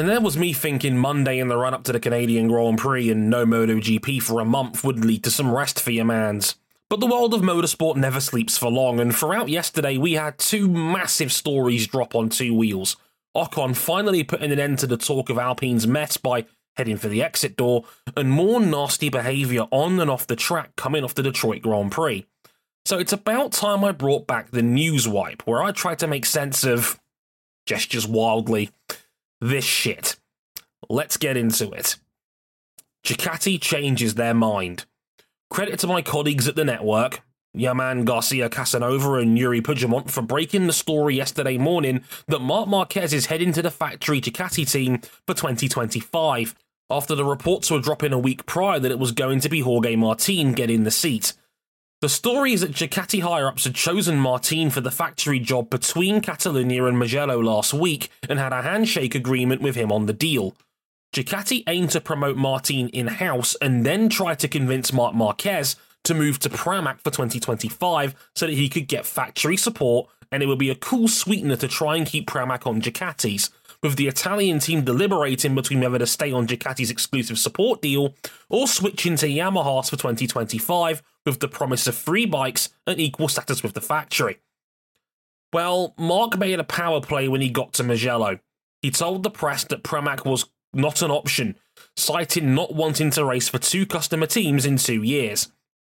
And there was me thinking Monday in the run-up to the Canadian Grand Prix and no MotoGP for a month would lead to some rest for your mans. But the world of motorsport never sleeps for long, and throughout yesterday we had two massive stories drop on two wheels. Ocon finally putting an end to the talk of Alpine's mess by heading for the exit door, and more nasty behaviour on and off the track coming off the Detroit Grand Prix. So it's about time I brought back the news wipe, where I tried to make sense of, gestures wildly, this shit. Let's get into it. Ducati changes their mind. Credit to my colleagues at the network, Yaman Garcia Casanova and Yuri Pujamont, for breaking the story yesterday morning that Marc Marquez is heading to the factory Ducati team for 2025, after the reports were dropping a week prior that it was going to be Jorge Martin getting the seat. The story is that Ducati higher-ups had chosen Martin for the factory job between Catalunya and Mugello last week and had a handshake agreement with him on the deal. Ducati aimed to promote Martin in-house and then try to convince Marc Marquez to move to Pramac for 2025 so that he could get factory support, and it would be a cool sweetener to try and keep Pramac on Ducati's, with the Italian team deliberating between whether to stay on Ducati's exclusive support deal or switching to Yamaha's for 2025 with the promise of free bikes and equal status with the factory. Well, Marc made a power play when he got to Mugello. He told the press that Pramac was not an option, citing not wanting to race for two customer teams in 2 years.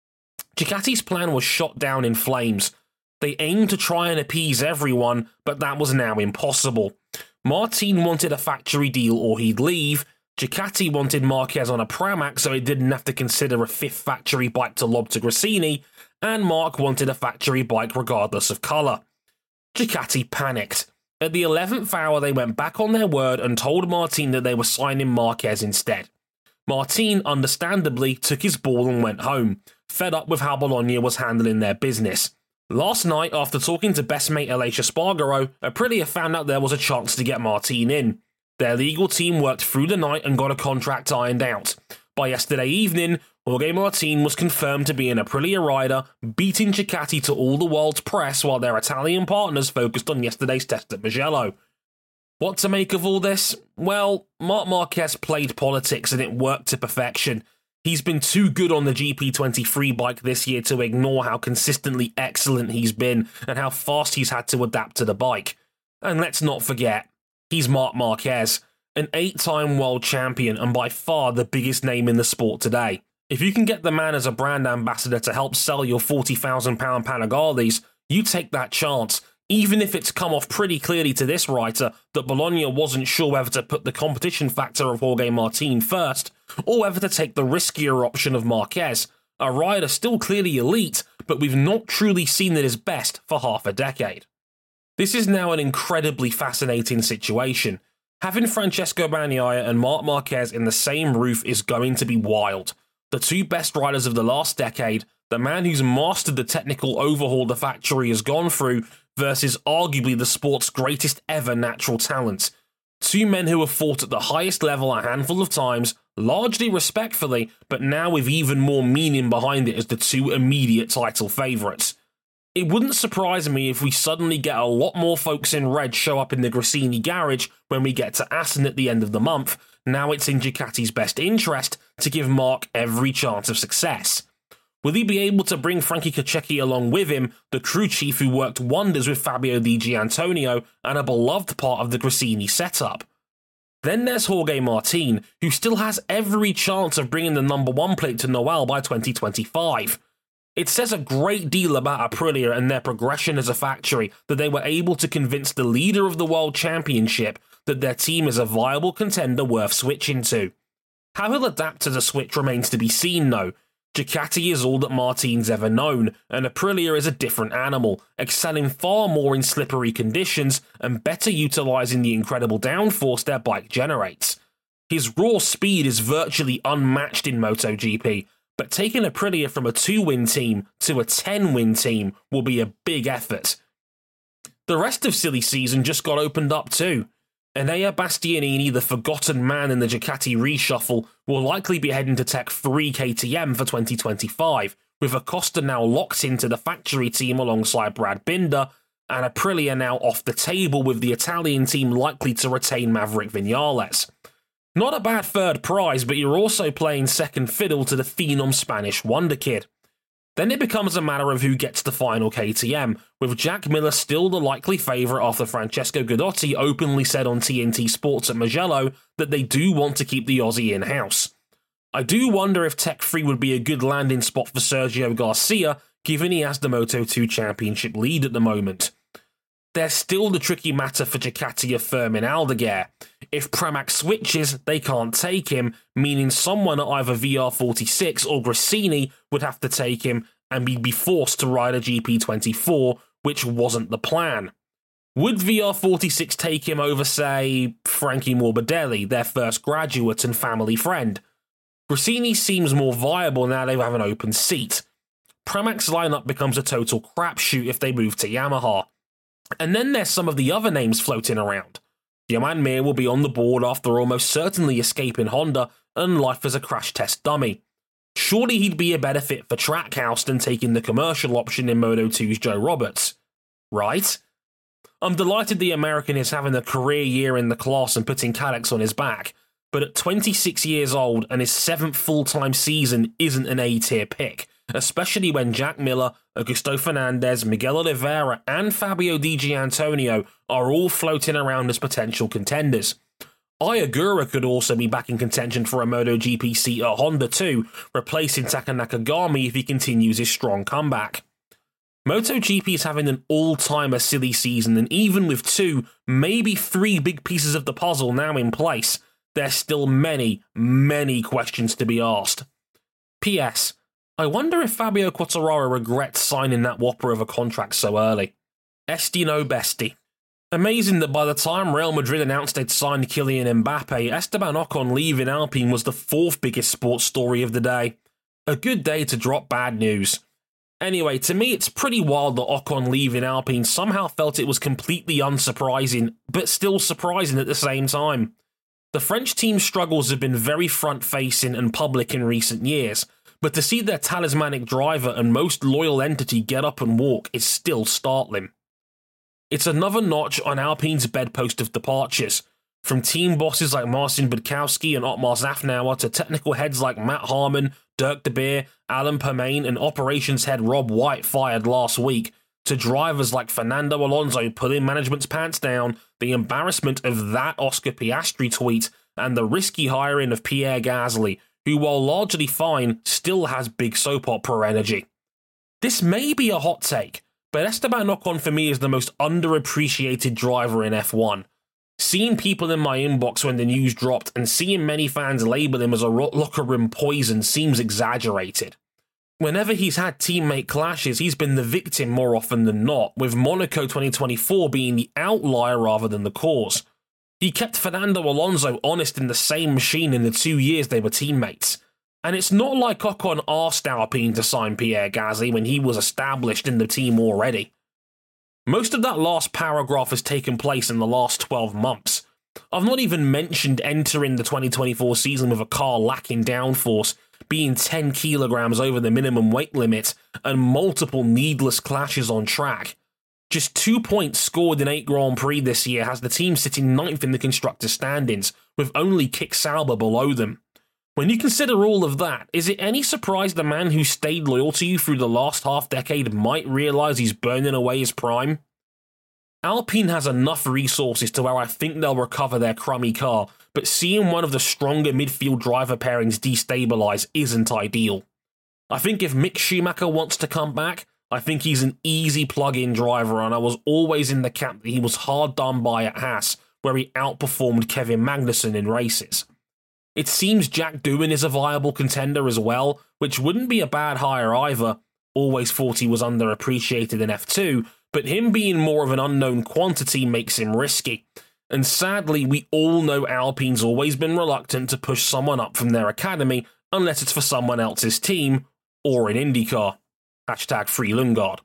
Ducati's plan was shot down in flames. They aimed to try and appease everyone, but that was now impossible. Martin wanted a factory deal or he'd leave. Ducati wanted Marquez on a Pramac so he didn't have to consider a fifth factory bike to lob to Gresini, and Marc wanted a factory bike regardless of colour. Ducati panicked. At the 11th hour they went back on their word and told Martin that they were signing Marquez instead. Martin, understandably, took his ball and went home, fed up with how Bologna was handling their business. Last night, after talking to best mate Aleix Espargaro, Aprilia found out there was a chance to get Martin in. Their legal team worked through the night and got a contract ironed out. By yesterday evening, Jorge Martin was confirmed to be an Aprilia rider, beating Ducati to all the world's press while their Italian partners focused on yesterday's test at Mugello. What to make of all this? Well, Marc Marquez played politics and it worked to perfection. He's been too good on the GP23 bike this year to ignore how consistently excellent he's been and how fast he's had to adapt to the bike. And let's not forget, he's Marc Marquez, an 8-time world champion and by far the biggest name in the sport today. If you can get the man as a brand ambassador to help sell your £40,000 Panigales, you take that chance, even if it's come off pretty clearly to this writer that Bologna wasn't sure whether to put the competition factor of Jorge Martin first, or whether to take the riskier option of Marquez, a rider still clearly elite, but we've not truly seen at his best for half a decade. This is now an incredibly fascinating situation. Having Francesco Bagnaia and Marc Marquez in the same roof is going to be wild. The two best riders of the last decade, the man who's mastered the technical overhaul the factory has gone through, versus arguably the sport's greatest ever natural talent. Two men who have fought at the highest level a handful of times, largely respectfully, but now with even more meaning behind it as the two immediate title favourites. It wouldn't surprise me if we suddenly get a lot more folks in red show up in the Gresini garage when we get to Assen at the end of the month. Now it's in Ducati's best interest to give Marc every chance of success. Will he be able to bring Frankie Kochecky along with him, the crew chief who worked wonders with Fabio Di Gianantonio and a beloved part of the Gresini setup? Then there's Jorge Martin, who still has every chance of bringing the number 1 plate to Noel by 2025. It says a great deal about Aprilia and their progression as a factory that they were able to convince the leader of the World Championship that their team is a viable contender worth switching to. How he'll adapt to the switch remains to be seen though. Ducati is all that Martin's ever known, and Aprilia is a different animal, excelling far more in slippery conditions and better utilising the incredible downforce their bike generates. His raw speed is virtually unmatched in MotoGP, but taking Aprilia from a 2-win team to a 10-win team will be a big effort. The rest of silly season just got opened up too. Enea Bastianini, the forgotten man in the Ducati reshuffle, will likely be heading to Tech 3 KTM for 2025, with Acosta now locked into the factory team alongside Brad Binder, and Aprilia now off the table, with the Italian team likely to retain Maverick Vinales. Not a bad third prize, but you're also playing second fiddle to the phenom Spanish wonder kid. Then it becomes a matter of who gets the final KTM, with Jack Miller still the likely favourite after Francesco Guidotti openly said on TNT Sports at Mugello that they do want to keep the Aussie in-house. I do wonder if Tech 3 would be a good landing spot for Sergio Garcia, given he has the Moto2 Championship lead at the moment. There's still the tricky matter for Ducati of Fermin Aldeguer. If Pramac switches, they can't take him, meaning someone at either VR46 or Gresini would have to take him, and we'd be forced to ride a GP24, which wasn't the plan. Would VR46 take him over, say, Frankie Morbidelli, their first graduate and family friend? Gresini seems more viable now they have an open seat. Pramac's lineup becomes a total crapshoot if they move to Yamaha. And then there's some of the other names floating around. Johan Mir will be on the board after almost certainly escaping Honda and life as a crash test dummy. Surely he'd be a better fit for Trackhouse than taking the commercial option in Moto2's Joe Roberts. Right? I'm delighted the American is having a career year in the class and putting Kalex on his back, but at 26 years old and his 7th full-time season isn't an A-tier pick, especially when Jack Miller, Augusto Fernandez, Miguel Oliveira and Fabio Di Giannantonio are all floating around as potential contenders. Ayagura could also be back in contention for a MotoGP seat at Honda too, replacing Taka Nakagami if he continues his strong comeback. MotoGP is having an all-timer silly season, and even with 2, maybe 3 big pieces of the puzzle now in place, there's still many, many questions to be asked. P.S. I wonder if Fabio Quartararo regrets signing that whopper of a contract so early. Esti no besti. Amazing that by the time Real Madrid announced they'd signed Kylian Mbappe, Esteban Ocon leaving Alpine was the 4th biggest sports story of the day. A good day to drop bad news. Anyway, to me it's pretty wild that Ocon leaving Alpine somehow felt it was completely unsurprising, but still surprising at the same time. The French team's struggles have been very front-facing and public in recent years, but to see their talismanic driver and most loyal entity get up and walk is still startling. It's another notch on Alpine's bedpost of departures, from team bosses like Marcin Budkowski and Otmar Zafnauer to technical heads like Matt Harmon, Dirk De Beer, Alan Permain and operations head Rob White fired last week, to drivers like Fernando Alonso pulling management's pants down, the embarrassment of that Oscar Piastri tweet, and the risky hiring of Pierre Gasly, who, while largely fine, still has big soap opera energy. This may be a hot take, but Esteban Ocon for me is the most underappreciated driver in F1. Seeing people in my inbox when the news dropped and seeing many fans label him as a locker room poison seems exaggerated. Whenever he's had teammate clashes, he's been the victim more often than not, with Monaco 2024 being the outlier rather than the cause. He kept Fernando Alonso honest in the same machine in the 2 years they were teammates. And it's not like Ocon asked Alpine to sign Pierre Gasly when he was established in the team already. Most of that last paragraph has taken place in the last 12 months. I've not even mentioned entering the 2024 season with a car lacking downforce, being 10 kilograms over the minimum weight limit, and multiple needless clashes on track. Just 2 points scored in 8 Grand Prix this year has the team sitting 9th in the constructors' standings, with only Kik Sauber below them. When you consider all of that, is it any surprise the man who stayed loyal to you through the last half-decade might realise he's burning away his prime? Alpine has enough resources to where I think they'll recover their crummy car, but seeing one of the stronger midfield driver pairings destabilise isn't ideal. I think if Mick Schumacher wants to come back, I think he's an easy plug-in driver, and I was always in the camp that he was hard done by at Haas, where he outperformed Kevin Magnussen in races. It seems Jack Doohan is a viable contender as well, which wouldn't be a bad hire either. Always thought he was underappreciated in F2, but him being more of an unknown quantity makes him risky. And sadly, we all know Alpine's always been reluctant to push someone up from their academy unless it's for someone else's team, or in IndyCar. #Free Lundgaard.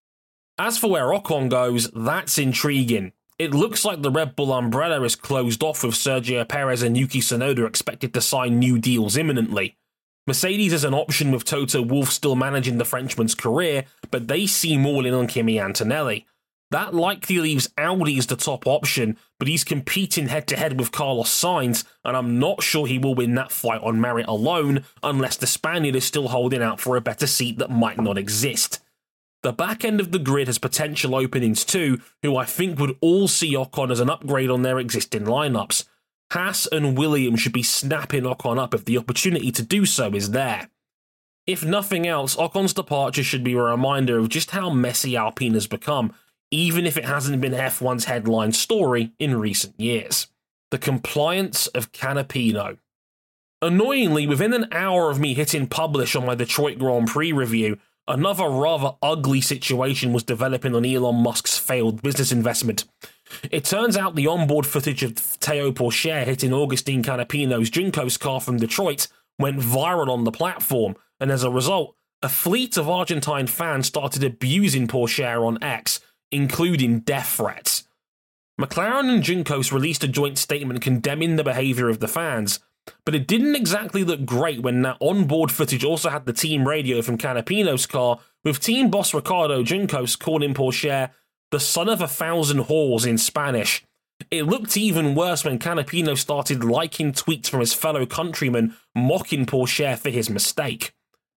As for where Ocon goes, that's intriguing. It looks like the Red Bull umbrella is closed off with Sergio Perez and Yuki Tsunoda expected to sign new deals imminently. Mercedes is an option with Toto Wolff still managing the Frenchman's career, but they seem all in on Kimi Antonelli. That likely leaves Audi as the top option, but he's competing head-to-head with Carlos Sainz, and I'm not sure he will win that fight on merit alone, unless the Spaniard is still holding out for a better seat that might not exist. The back end of the grid has potential openings too, who I think would all see Ocon as an upgrade on their existing lineups. Haas and Williams should be snapping Ocon up if the opportunity to do so is there. If nothing else, Ocon's departure should be a reminder of just how messy Alpine has become, even if it hasn't been F1's headline story in recent years. The compliance of Canapino. Annoyingly, within an hour of me hitting publish on my Detroit Grand Prix review, another rather ugly situation was developing on Elon Musk's failed business investment. It turns out the onboard footage of Théo Pourchaire hitting Augustin Canapino's Juncos car from Detroit went viral on the platform, and as a result, a fleet of Argentine fans started abusing Pourchaire on X, including death threats. McLaren and Juncos released a joint statement condemning the behaviour of the fans, but it didn't exactly look great when that onboard footage also had the team radio from Canapino's car, with team boss Ricardo Juncos calling Pourchaire the son of 1,000 whores in Spanish. It looked even worse when Canapino started liking tweets from his fellow countrymen mocking Pourchaire for his mistake.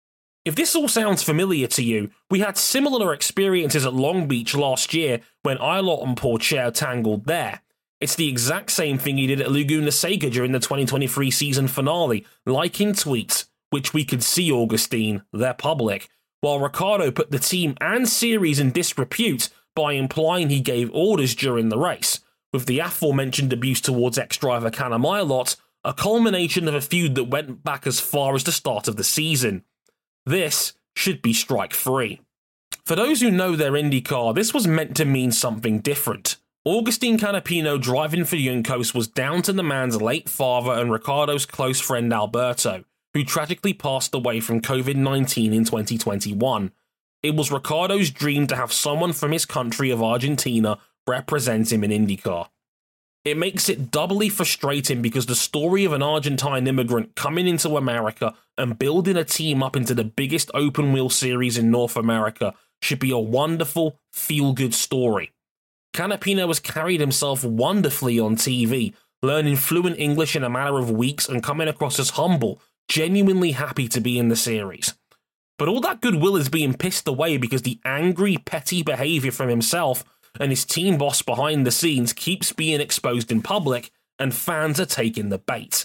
If this all sounds familiar to you, we had similar experiences at Long Beach last year when Ilott and Pourchaire tangled there. It's the exact same thing he did at Laguna Seca during the 2023 season finale, liking tweets, which we could see, Augustine, they're public, while Ricardo put the team and series in disrepute by implying he gave orders during the race, with the aforementioned abuse towards ex-driver Callum Ilott a culmination of a feud that went back as far as the start of the season. This should be strike free. For those who know their IndyCar, this was meant to mean something different. Augustin Canapino driving for Juncos was down to the man's late father and Ricardo's close friend Alberto, who tragically passed away from COVID-19 in 2021. It was Ricardo's dream to have someone from his country of Argentina represent him in IndyCar. It makes it doubly frustrating because the story of an Argentine immigrant coming into America and building a team up into the biggest open-wheel series in North America should be a wonderful, feel-good story. Canapino has carried himself wonderfully on TV, learning fluent English in a matter of weeks and coming across as humble, genuinely happy to be in the series. But all that goodwill is being pissed away because the angry, petty behaviour from himself and his team boss behind the scenes keeps being exposed in public, and fans are taking the bait.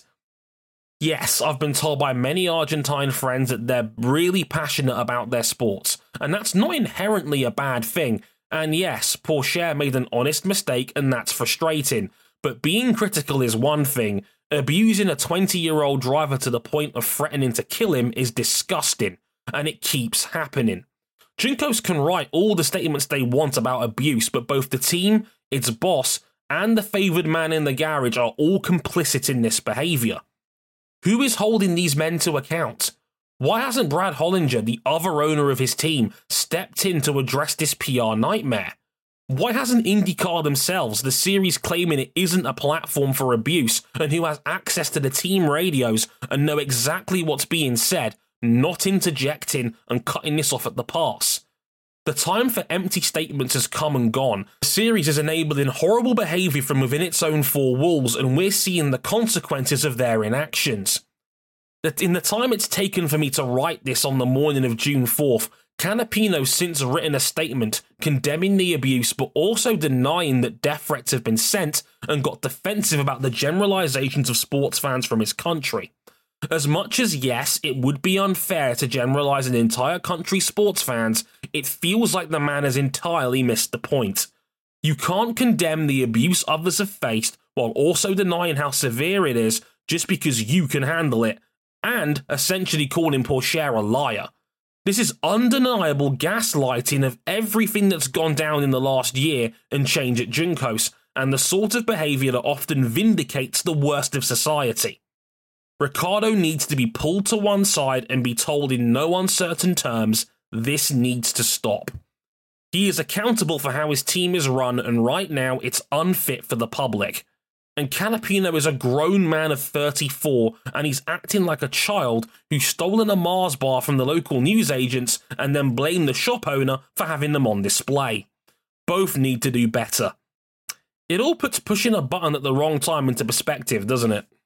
Yes, I've been told by many Argentine friends that they're really passionate about their sports, and that's not inherently a bad thing. And yes, Pourchaire made an honest mistake, and that's frustrating. But being critical is one thing. Abusing a 20-year-old driver to the point of threatening to kill him is disgusting, and it keeps happening. Juncos can write all the statements they want about abuse, but both the team, its boss, and the favoured man in the garage are all complicit in this behaviour. Who is holding these men to account? Why hasn't Brad Hollinger, the other owner of his team, stepped in to address this PR nightmare? Why hasn't IndyCar themselves, the series claiming it isn't a platform for abuse and who has access to the team radios and know exactly what's being said, not interjecting and cutting this off at the pass? The time for empty statements has come and gone. The series is enabling horrible behaviour from within its own four walls, and we're seeing the consequences of their inactions. That in the time it's taken for me to write this on the morning of June 4th, Canapino's since written a statement condemning the abuse but also denying that death threats have been sent, and got defensive about the generalisations of sports fans from his country. As much as, yes, it would be unfair to generalise an entire country's sports fans, it feels like the man has entirely missed the point. You can't condemn the abuse others have faced while also denying how severe it is just because you can handle it, and essentially calling Pourchaire a liar. This is undeniable gaslighting of everything that's gone down in the last year and change at Juncos, and the sort of behaviour that often vindicates the worst of society. Ricardo needs to be pulled to one side and be told in no uncertain terms, this needs to stop. He is accountable for how his team is run, and right now it's unfit for the public. And Canapino is a grown man of 34, and he's acting like a child who's stolen a Mars bar from the local newsagents and then blamed the shop owner for having them on display. both need to do better. It all puts pushing a button at the wrong time into perspective, doesn't it?